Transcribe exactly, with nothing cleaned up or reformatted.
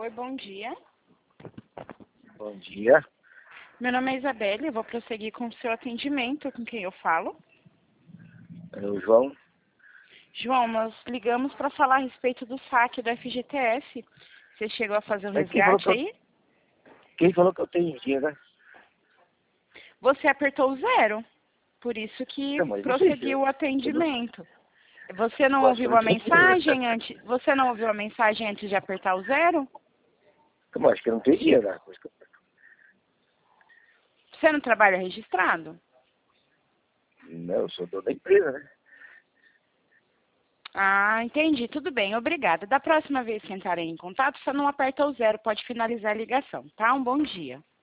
Oi, bom dia. Bom dia. Meu nome é Isabelle, eu vou prosseguir com o seu atendimento, com quem eu falo. É o João. João, nós ligamos para falar a respeito do saque do F G T S. Você chegou a fazer um É quem falou resgate que eu, aí? quem falou que eu tenho dinheiro, né? Você apertou o zero, por isso que Não, mas não sei se prosseguiu eu, o eu não, atendimento. Você não eu acho que eu ouviu não a tenho dinheiro, né? mensagem antes? Você não ouviu a mensagem antes de apertar o zero? Eu acho que eu não tenho dinheiro, né? Coisa que eu- Você não trabalha registrado? Não, eu sou dono da empresa, né? Ah, entendi. Tudo bem, obrigada. Da próxima vez que entrarem em contato, você não aperta o zero, pode finalizar a ligação, tá? Um bom dia.